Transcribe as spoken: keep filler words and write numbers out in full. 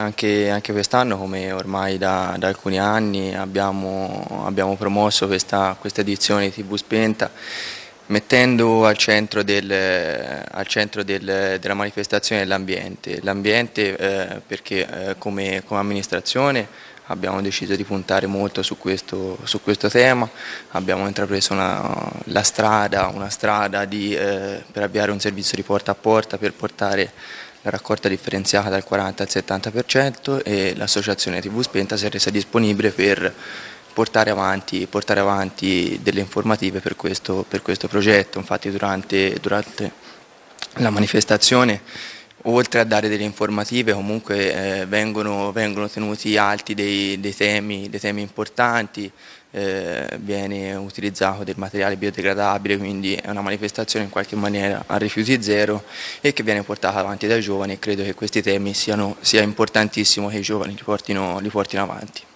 Anche, anche quest'anno, come ormai da, da alcuni anni, abbiamo, abbiamo promosso questa, questa edizione di T V Spenta, mettendo al centro, del, al centro del, della manifestazione l'ambiente. L'ambiente eh, perché eh, come, come amministrazione abbiamo deciso di puntare molto su questo, su questo tema, abbiamo intrapreso una, la strada, una strada di, eh, per avviare un servizio di porta a porta per portare la raccolta differenziata dal quaranta al settanta per cento e l'associazione T V Spenta si è resa disponibile per portare avanti, portare avanti delle informative per questo, per questo progetto. Infatti durante, durante la manifestazione, oltre a dare delle informative, comunque eh, vengono, vengono tenuti alti dei, dei, temi, dei temi importanti, eh, viene utilizzato del materiale biodegradabile, quindi è una manifestazione in qualche maniera a rifiuti zero e che viene portata avanti dai giovani, e credo che questi temi siano, sia importantissimo che i giovani li portino, li portino avanti.